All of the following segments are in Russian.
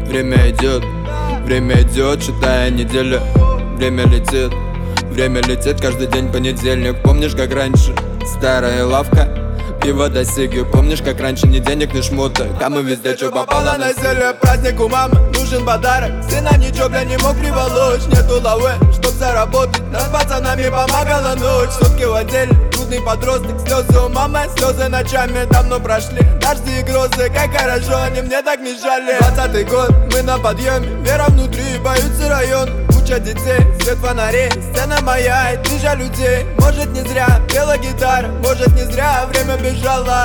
время идет, считая недели. Время летит, каждый день понедельник. Помнишь, как раньше? Старая лавка, пиво до сиги. Помнишь, как раньше ни денег, ни шмота, а мы везде чё попало на селе. Праздник у мамы, нужен подарок. Сына ничего, бля, не мог приволочь. Нету лавы, чтоб заработать. Нам с пацанами помогала ночь. Сутки в отделе, трудный подросток. Слезы у мамы, слезы ночами давно прошли. Дожди и грозы, как хорошо, они мне так мешали. 20-й год, мы на подъеме, вера внутри, боются район. Куча детей, свет фонарей, сцена моя, и движа людей. Может не зря пела гитара, может не зря время бежало.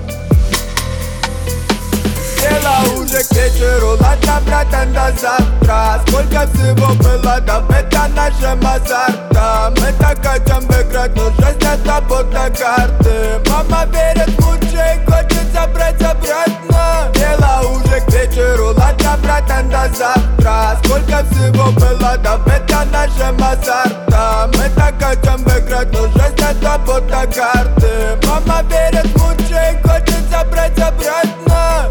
Дело уже к вечеру, ладно, братан, до завтра. Сколько всего было, да это нашим азартом. Мы так хотим выиграть, но жизнь это будто карты. Мама верит в лучшее, хочет забрать обратно. Дело уже к вечеру, ладно, братан, до завтра. Сколько всего было, да это нашим азартом. Мы так хотим выиграть, но жизнь это будто карты. Мама верит в лучшее, хочет забрать обратно.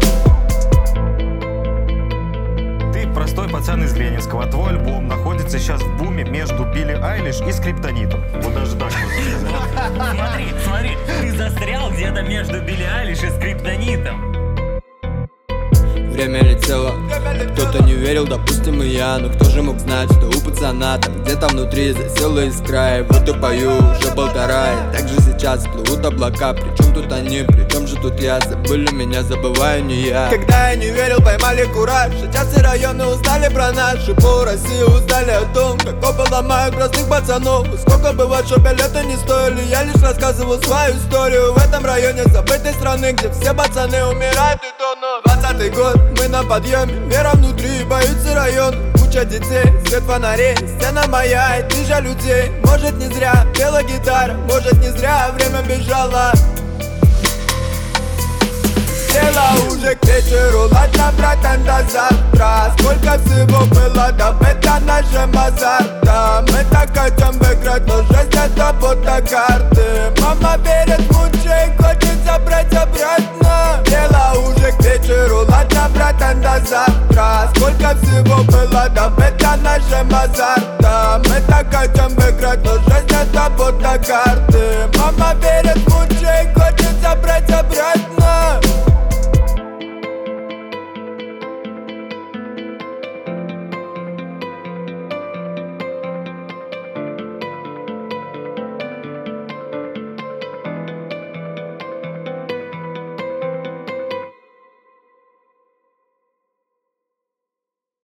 Простой пацан из Ленинского. Твой альбом находится сейчас в буме между Билли Айлиш и Скриптонитом. Вот даже так можно сказать. Смотри, ты застрял где-то между Билли Айлиш и Скриптонитом. Время летело, кто-то не верил, допустим, и я. Но кто же мог знать, что у пацана там где-то внутри засела искра. И вот и пою уже 1,5. И так же сейчас плывут облака. Причем тут они, причем же тут я. Забыли меня, забываю не я. Когда я не верил, поймали кураж. Сейчас и районы узнали про нас. И пол России узнали о том, как опа ломают простых пацанов. И сколько бывает, что билеты не стоили. Я лишь рассказывал свою историю. В этом районе забытой страны, где все пацаны умирают и тонут. 20-й год, мы на подъеме, вера внутри, боится район. Куча детей, свет фонарей, сцена моя, и движа людей. Может не зря пела гитара, может не зря время бежало. Дело уже к вечеру, ладно, братан, до завтра. Сколько всего было, да это нашим азартом. Мы так хотим выиграть, но жизнь это будто карты. Мама верит в лучшее, хочет забрать обратно. Дело уже к вечеру, ладно, братан, до завтра. Сколько всего было, да это нашим азартом. Мы так хотим выиграть, но жизнь это будто карты. Мама верит